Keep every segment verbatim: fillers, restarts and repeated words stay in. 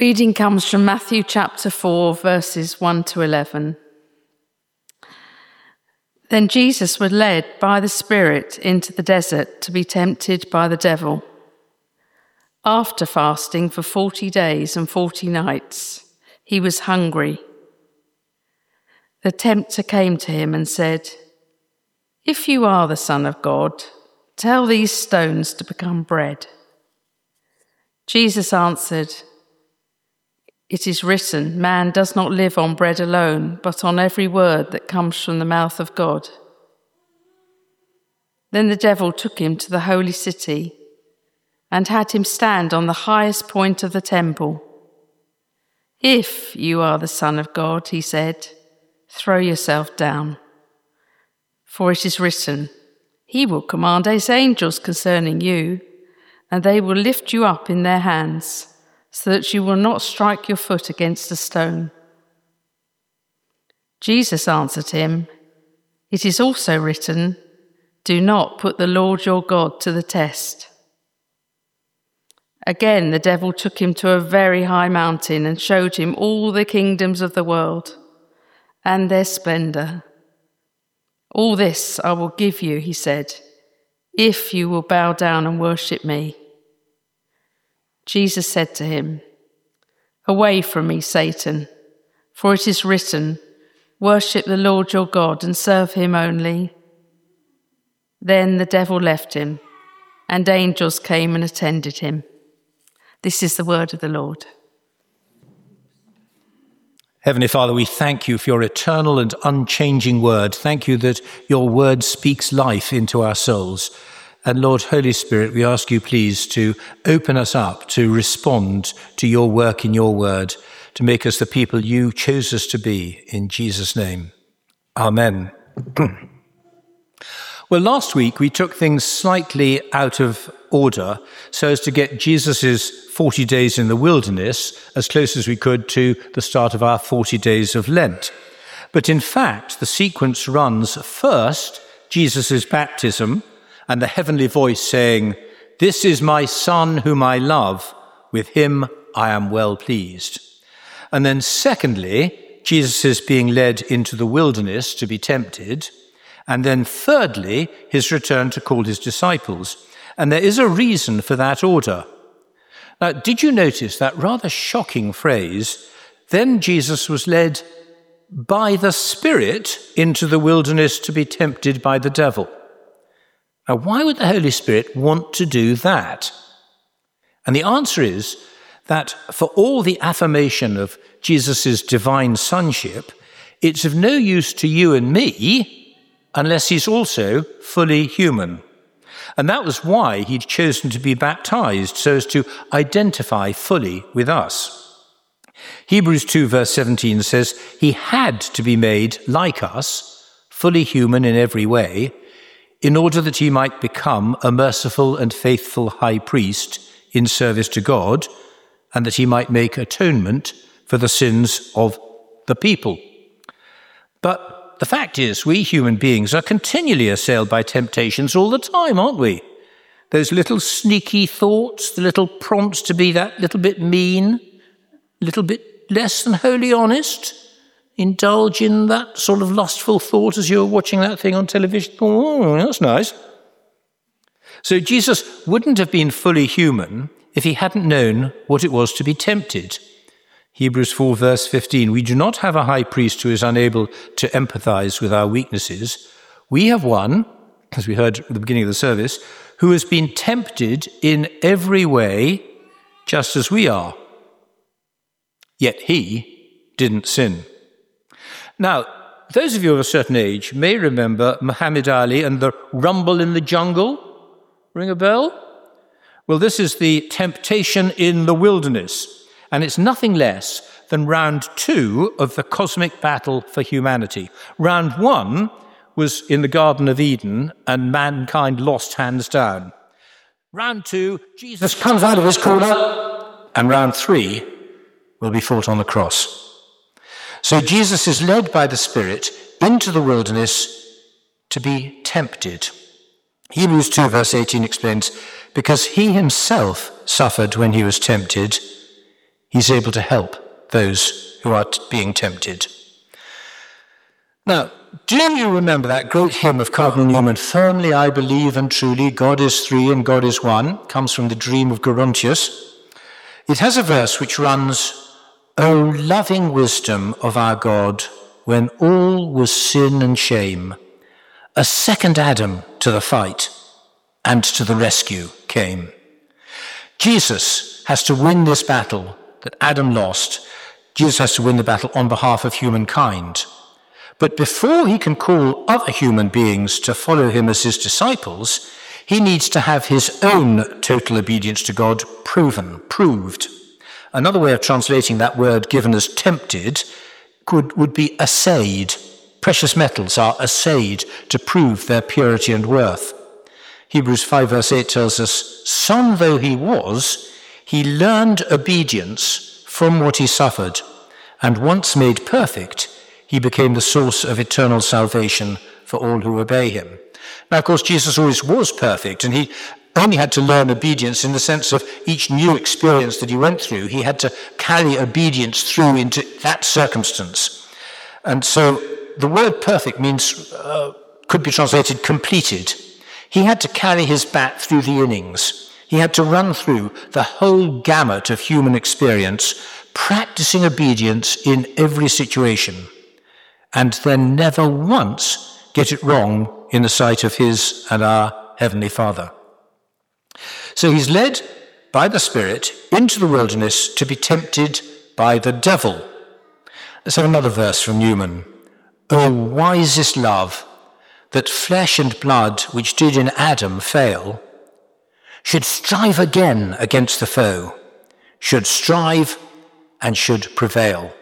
Reading comes from Matthew chapter four, verses one to eleven. Then Jesus was led by the Spirit into the desert to be tempted by the devil. After fasting for forty days and forty nights, he was hungry. The tempter came to him and said, "If you are the Son of God, tell these stones to become bread." Jesus answered, "It is written, man does not live on bread alone, but on every word that comes from the mouth of God." Then the devil took him to the holy city and had him stand on the highest point of the temple. "If you are the Son of God," he said, "throw yourself down. For it is written, he will command his angels concerning you, and they will lift you up in their hands, so that you will not strike your foot against a stone." Jesus answered him, "It is also written, do not put the Lord your God to the test." Again, the devil took him to a very high mountain and showed him all the kingdoms of the world and their splendor. "All this I will give you," he said, "if you will bow down and worship me." Jesus said to him, "Away from me, Satan, for it is written, worship the Lord your God and serve him only." Then the devil left him, and angels came and attended him. This is the word of the Lord. Heavenly Father, we thank you for your eternal and unchanging word. Thank you that your word speaks life into our souls. And Lord, Holy Spirit, we ask you please to open us up to respond to your work in your word, to make us the people you chose us to be, in Jesus' name. Amen. Well, last week we took things slightly out of order so as to get Jesus' forty days in the wilderness as close as we could to the start of our forty days of Lent. But in fact, the sequence runs first Jesus' baptism and the heavenly voice saying, "This is my Son whom I love, with him I am well pleased." And then secondly, Jesus is being led into the wilderness to be tempted. And then thirdly, his return to call his disciples. And there is a reason for that order. Now, did you notice that rather shocking phrase, "Then Jesus was led by the Spirit into the wilderness to be tempted by the devil"? Now, why would the Holy Spirit want to do that? And the answer is that for all the affirmation of Jesus' divine sonship, it's of no use to you and me unless he's also fully human. And that was why he'd chosen to be baptized, so as to identify fully with us. Hebrews two verse seventeen says, he had to be made like us, fully human in every way, in order that he might become a merciful and faithful high priest in service to God, and that he might make atonement for the sins of the people. But the fact is, we human beings are continually assailed by temptations all the time, aren't we? Those little sneaky thoughts, the little prompts to be that little bit mean, a little bit less than wholly honest. Indulge in that sort of lustful thought as you're watching that thing on television. Oh, that's nice. So Jesus wouldn't have been fully human if he hadn't known what it was to be tempted. Hebrews four verse fifteen, we do not have a high priest who is unable to empathize with our weaknesses. We have one, as we heard at the beginning of the service, who has been tempted in every way, just as we are. Yet he didn't sin. Now, those of you of a certain age may remember Muhammad Ali and the rumble in the jungle. Ring a bell? Well, this is the temptation in the wilderness. And it's nothing less than round two of the cosmic battle for humanity. Round one was in the Garden of Eden, and mankind lost hands down. Round two, Jesus comes out of his corner, and round three will be fought on the cross. So Jesus is led by the Spirit into the wilderness to be tempted. Hebrews two verse eighteen explains, because he himself suffered when he was tempted, He's able to help those who are t- being tempted. Now, do you remember that great hymn of Cardinal Newman, "Firmly I believe and truly, God is three and God is one," comes from the Dream of Gerontius. It has a verse which runs, "O loving wisdom of our God, when all was sin and shame, a second Adam to the fight and to the rescue came." Jesus has to win this battle that Adam lost. Jesus has to win the battle on behalf of humankind. But before he can call other human beings to follow him as his disciples, he needs to have his own total obedience to God proven, proved. Another way of translating that word given as tempted could, would be assayed. Precious metals are assayed to prove their purity and worth. Hebrews five verse eight tells us, "Son though he was, he learned obedience from what he suffered, and once made perfect, he became the source of eternal salvation for all who obey him." Now, of course, Jesus always was perfect, and he only had to learn obedience in the sense of each new experience that he went through. He had to carry obedience through into that circumstance. And so the word perfect means, uh, could be translated completed. He had to carry his bat through the innings. He had to run through the whole gamut of human experience, practicing obedience in every situation, and then never once get it wrong in the sight of his and our Heavenly Father. So he's led by the Spirit into the wilderness to be tempted by the devil. Let's have another verse from Newman. "O wisest love, that flesh and blood which did in Adam fail, should strive again against the foe, should strive and should prevail."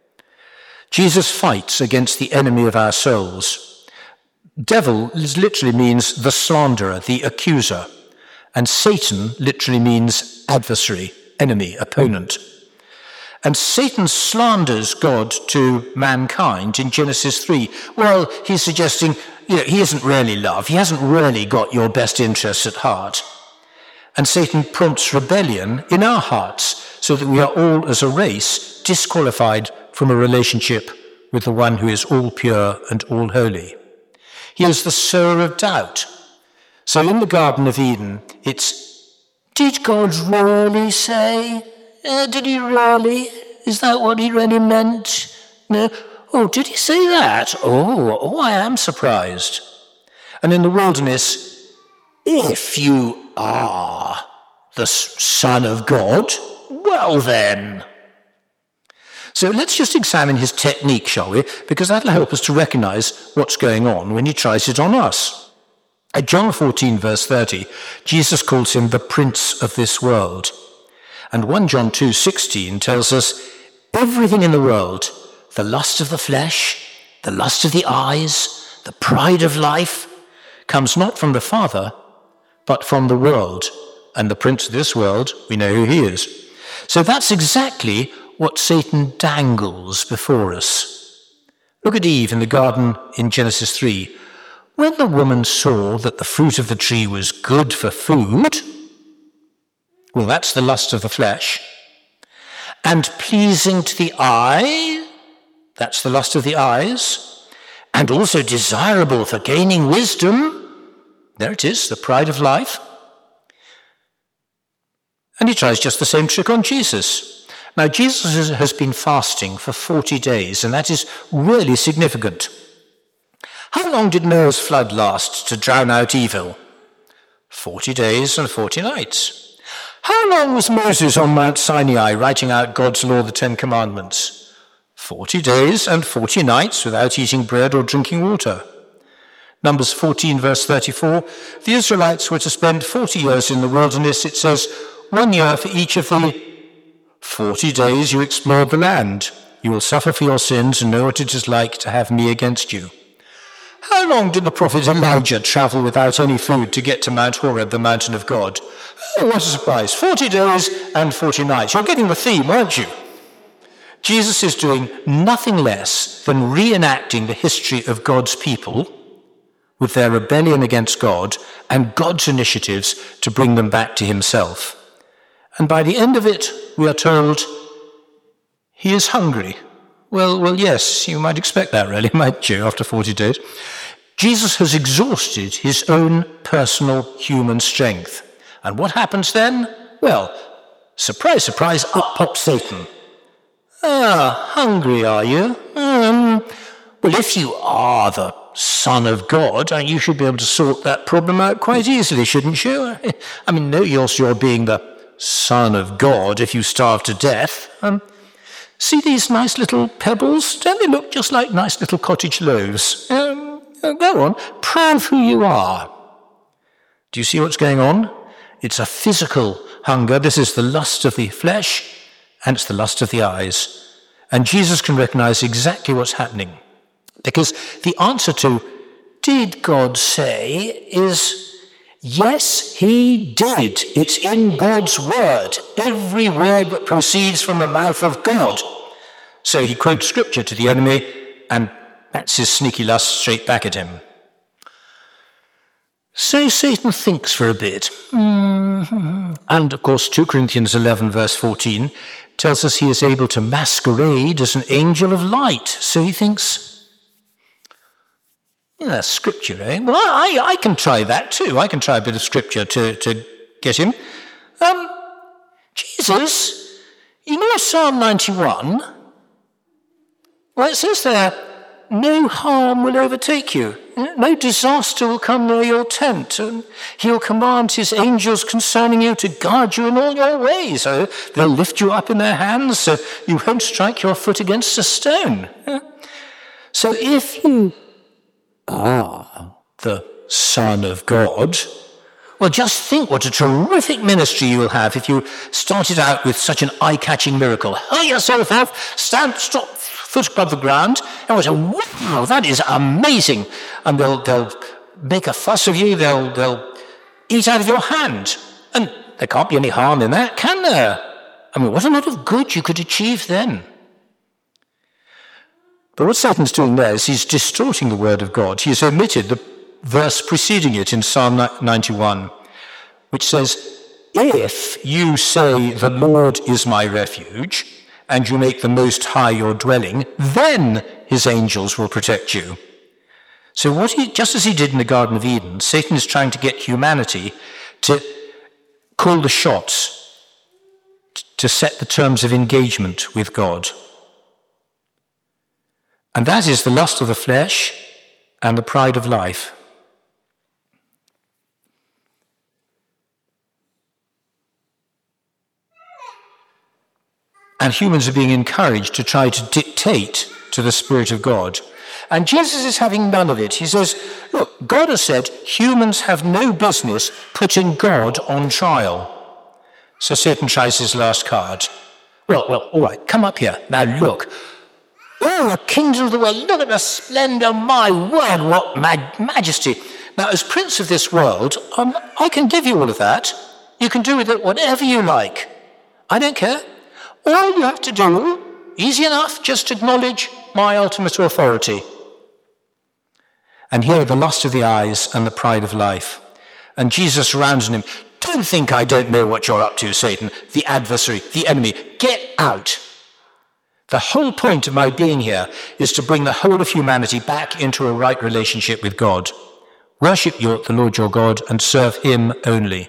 Jesus fights against the enemy of our souls. Devil literally means the slanderer, the accuser, and Satan literally means adversary, enemy, opponent. And Satan slanders God to mankind in Genesis three. Well, he's suggesting, you know, he isn't really love. He hasn't really got your best interests at heart. And Satan prompts rebellion in our hearts so that we are all, as a race, disqualified from a relationship with the one who is all pure and all holy. He is the sower of doubt. So in the Garden of Eden, it's, did God really say? Uh, did he really? Is that what he really meant? No. Oh, did he say that? Oh, oh, I am surprised. And in the wilderness, if you are the Son of God, well then. So let's just examine his technique, shall we? Because that'll help us to recognize what's going on when he tries it on us. At John fourteen, verse thirty, Jesus calls him the prince of this world. And First John two sixteen tells us, everything in the world, the lust of the flesh, the lust of the eyes, the pride of life, comes not from the Father, but from the world. And the prince of this world, we know who he is. So that's exactly what Satan dangles before us. Look at Eve in the garden in Genesis three. When the woman saw that the fruit of the tree was good for food, well, that's the lust of the flesh, and pleasing to the eye, that's the lust of the eyes, and also desirable for gaining wisdom, there it is, the pride of life. And he tries just the same trick on Jesus. Now, Jesus has been fasting for forty days, and that is really significant. How long did Noah's flood last to drown out evil? Forty days and forty nights. How long was Moses on Mount Sinai writing out God's law, the Ten Commandments? Forty days and forty nights without eating bread or drinking water. Numbers fourteen, verse thirty-four, the Israelites were to spend forty years in the wilderness. It says, one year for each of the forty days you explored the land. You will suffer for your sins and know what it is like to have me against you. How long did the prophet Elijah travel without any food to get to Mount Horeb, the mountain of God? Oh, what a surprise. Forty days and forty nights. You're getting the theme, aren't you? Jesus is doing nothing less than reenacting the history of God's people with their rebellion against God and God's initiatives to bring them back to himself. And by the end of it, we are told, he is hungry. Well, well, yes, you might expect that, really, mightn't you, after forty days? Jesus has exhausted his own personal human strength. And what happens then? Well, surprise, surprise, up pops Satan. Ah, hungry are you? Um, well, if you are the Son of God, you should be able to sort that problem out quite easily, shouldn't you? I mean, no use your being the Son of God if you starve to death. Um, see these nice little pebbles? Don't they look just like nice little cottage loaves? Um, go on, prove who you are. Do you see what's going on? It's a physical hunger. This is the lust of the flesh, and it's the lust of the eyes. And Jesus can recognize exactly what's happening. Because the answer to, did God say, is, yes, he did. It's in God's word. Every word that proceeds from the mouth of God. So he quotes scripture to the enemy, and that's his sneaky lust straight back at him. So Satan thinks for a bit. Mm-hmm. And, of course, Second Corinthians eleven, verse fourteen, tells us he is able to masquerade as an angel of light. So he thinks, yeah, scripture, eh? Well, I, I can try that too. I can try a bit of scripture to, to get him. Um, Jesus, you know Psalm ninety-one? Well, it says there, no harm will overtake you. No disaster will come near your tent. And he'll command his angels concerning you to guard you in all your ways. So they'll lift you up in their hands so you won't strike your foot against a stone. So if you are the Son of God, well, just think what a terrific ministry you will have if you started out with such an eye-catching miracle. Hurl yourself off, stand, stop, foot above the ground, and we'll say, wow, that is amazing. And they'll, they'll make a fuss of you, they'll, they'll eat out of your hand. And there can't be any harm in that, can there? I mean, what a lot of good you could achieve then. But what Satan's doing there is he's distorting the word of God. He's omitted the verse preceding it in Psalm ninety-one, which says, if you say, the Lord is my refuge, and you make the Most High your dwelling, then his angels will protect you. So what he, just as he did in the Garden of Eden, Satan is trying to get humanity to call the shots, to set the terms of engagement with God. And that is the lust of the flesh and the pride of life. And humans are being encouraged to try to dictate to the Spirit of God. And Jesus is having none of it. He says, look, God has said humans have no business putting God on trial. So Satan tries his last card. Well, well, all right, come up here. Now look. Oh, the kingdom of the world, look at the splendor, my word, what mag- majesty. Now, as prince of this world, um, I can give you all of that. You can do with it whatever you like. I don't care. All you have to do, easy enough, just acknowledge my ultimate authority. And here are the lust of the eyes and the pride of life. And Jesus rounds on him, don't think I don't know what you're up to, Satan, the adversary, the enemy. Get out. The whole point of my being here is to bring the whole of humanity back into a right relationship with God. Worship your, the Lord your God and serve him only.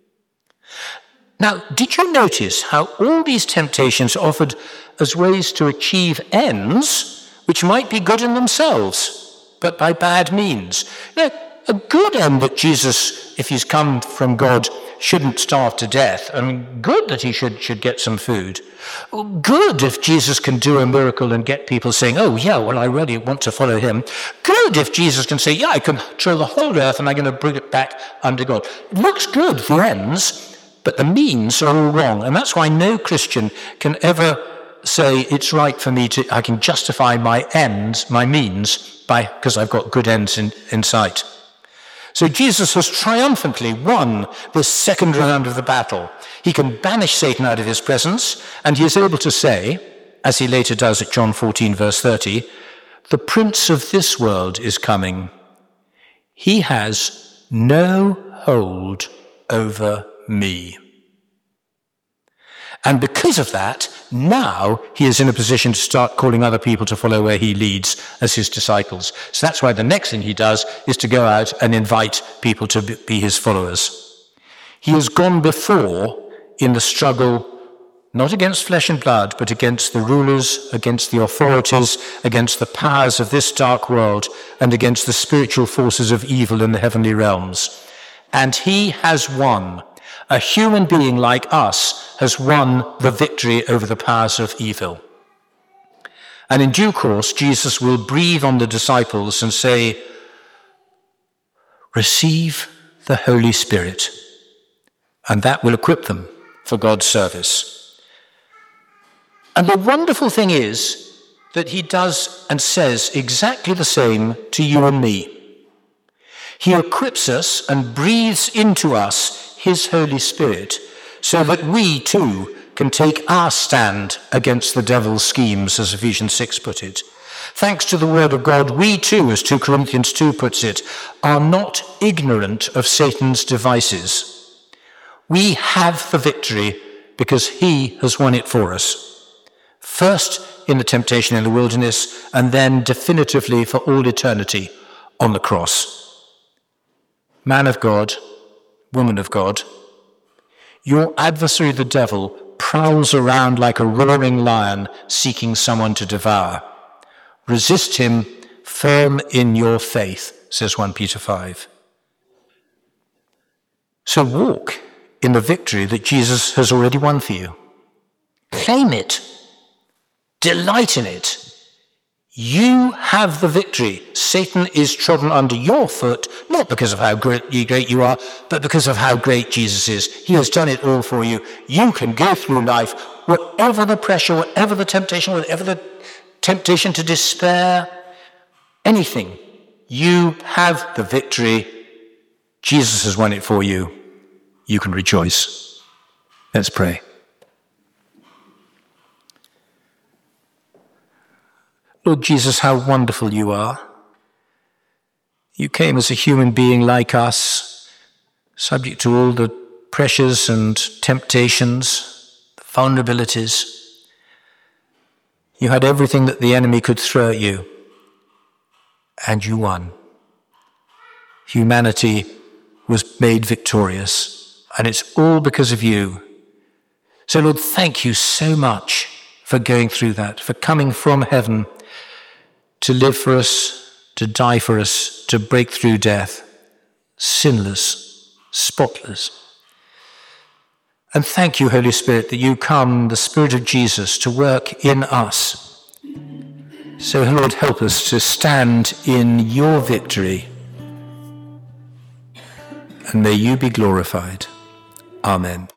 Now, did you notice how all these temptations are offered as ways to achieve ends which might be good in themselves, but by bad means? You know, a good end that Jesus, if he's come from God, shouldn't starve to death. I mean, good that he should, should get some food. Good if Jesus can do a miracle and get people saying, oh, yeah, well, I really want to follow him. Good if Jesus can say, yeah, I can control the whole earth and I'm going to bring it back under God. It looks good, the ends, but the means are all wrong. And that's why no Christian can ever say it's right for me to, I can justify my ends, my means, by because I've got good ends in, in sight. So Jesus has triumphantly won this second round of the battle. He can banish Satan out of his presence, and he is able to say, as he later does at John fourteen, verse thirty, the prince of this world is coming. He has no hold over me. And because of that, now he is in a position to start calling other people to follow where he leads as his disciples. So that's why the next thing he does is to go out and invite people to be his followers. He has gone before in the struggle, not against flesh and blood, but against the rulers, against the authorities, against the powers of this dark world, and against the spiritual forces of evil in the heavenly realms. And he has won. A human being like us has won the victory over the powers of evil. And in due course, Jesus will breathe on the disciples and say, receive the Holy Spirit. And that will equip them for God's service. And the wonderful thing is that he does and says exactly the same to you and me. He equips us and breathes into us his Holy Spirit so that we too can take our stand against the devil's schemes, as Ephesians six put it. Thanks to the word of God, we too, as two Corinthians two puts it, are not ignorant of Satan's devices. We have the victory because he has won it for us. First in the temptation in the wilderness, and then definitively for all eternity on the cross. Man of God, woman of God, your adversary the devil prowls around like a roaring lion seeking someone to devour. Resist him firm in your faith, says First Peter five. So walk in the victory that Jesus has already won for you. Claim it. Delight in it. You have the victory. Satan is trodden under your foot, not because of how great you are, but because of how great Jesus is. He has done it all for you. You can go through life, whatever the pressure, whatever the temptation, whatever the temptation to despair, anything. You have the victory. Jesus has won it for you. You can rejoice. Let's pray. Lord Jesus, how wonderful you are. You came as a human being like us, subject to all the pressures and temptations, the vulnerabilities. You had everything that the enemy could throw at you, and you won. Humanity was made victorious, and it's all because of you. So, Lord, thank you so much for going through that, for coming from heaven to live for us, to die for us, to break through death, sinless, spotless. And thank you, Holy Spirit, that you come, the Spirit of Jesus, to work in us. So, Lord, help us to stand in your victory, and may you be glorified. Amen.